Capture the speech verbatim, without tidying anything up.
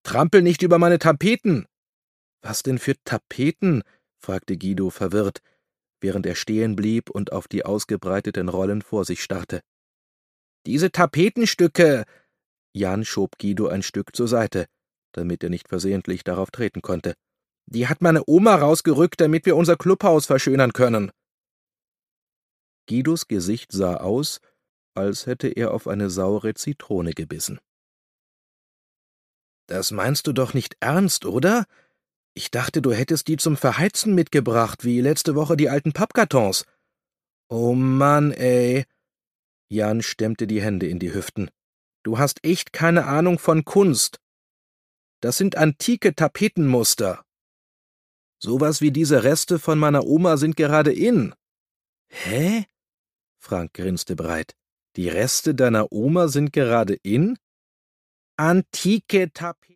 Trampel nicht über meine Tapeten!« »Was denn für Tapeten?« fragte Guido verwirrt, während er stehen blieb und auf die ausgebreiteten Rollen vor sich starrte. »Diese Tapetenstücke!« Jan schob Guido ein Stück zur Seite, damit er nicht versehentlich darauf treten konnte. »Die hat meine Oma rausgerückt, damit wir unser Clubhaus verschönern können.« Guidos Gesicht sah aus, als hätte er auf eine saure Zitrone gebissen. »Das meinst du doch nicht ernst, oder? Ich dachte, du hättest die zum Verheizen mitgebracht, wie letzte Woche die alten Pappkartons.« »Oh Mann, ey!« Jan stemmte die Hände in die Hüften. »Du hast echt keine Ahnung von Kunst. Das sind antike Tapetenmuster. Sowas wie diese Reste von meiner Oma sind gerade in.« »Hä?« Frank grinste breit. »Die Reste deiner Oma sind gerade in?« »Antike Tapeten.«